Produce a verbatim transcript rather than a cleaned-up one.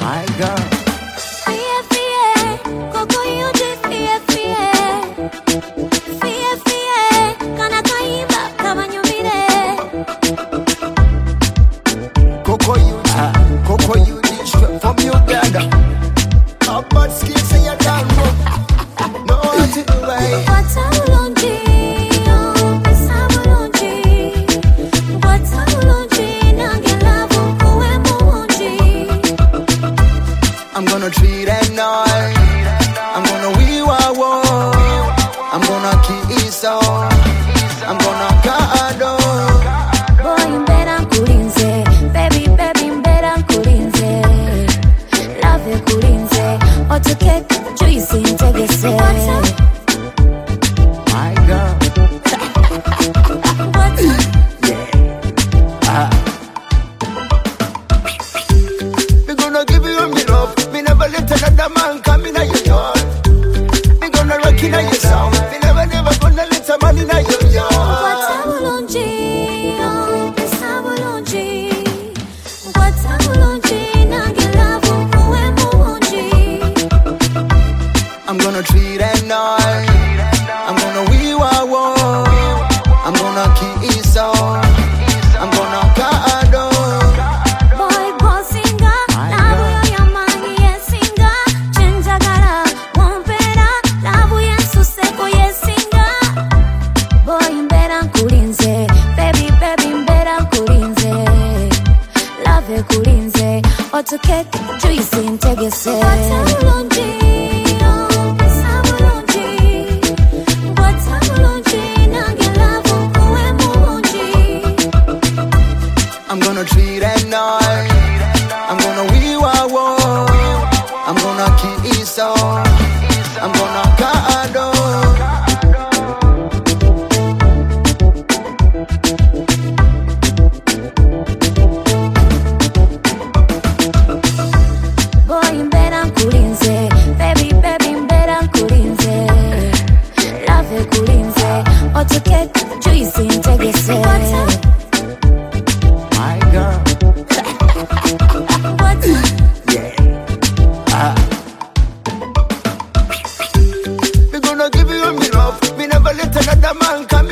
My girl. Fie, fie, koko yuji, fie, fie. Fie, fie, kana kaimba, kabanyumire. Koko yuji, koko yuji, straight from Uganda. Up bad skills and you don't know. No what to do, right? What's a ulonji, oh, pesa ulonji. What's a ulonji, nangelavu kuwe muonji. I'm gonna treat at night. I'm gonna wiwawo. I'm gonna kiss on. I'm gonna kado. Boy, mbera nkulinze, baby, baby, mbera nkulinze. Love you kulinze, otukeke, juicy ntegese. My girl. What's up? Ah. Me gonna give you me love. Me never let another man come in your yard. Me gonna rock in your sound. Me never, never gonna let a man in your yard. What's a ulonji, oh, pesa ulonji. What's a ulonji, nangelavu kuwe muonji. I'm gonna treat at night. I'm gonna wiwawo. I'm gonna kiss on. I'm gonna kado. Boy, bossinga, labu yo yamangi yesinga. Chenjagala, wompera, labu yensuseko yesinga. Boy, mbera nkulinze, baby, baby, mbera nkulinze. Love kulinze, otukeke, juicy ntegese. What's a ulonji, oh, pesa ulonji. What's a ulonji, nangelavu kuwe muonji. I'm gonna treat at night. I'm gonna wiwawo. I'm gonna kiss on. I'm gonna kado. Boy, mbera nkulinze, baby, baby, mbera nkulinze. Love kulinze, otukeke, juicy ntegese. What's up? My girl. What's up? Ah. Me gonna give you me love. Me never let another man come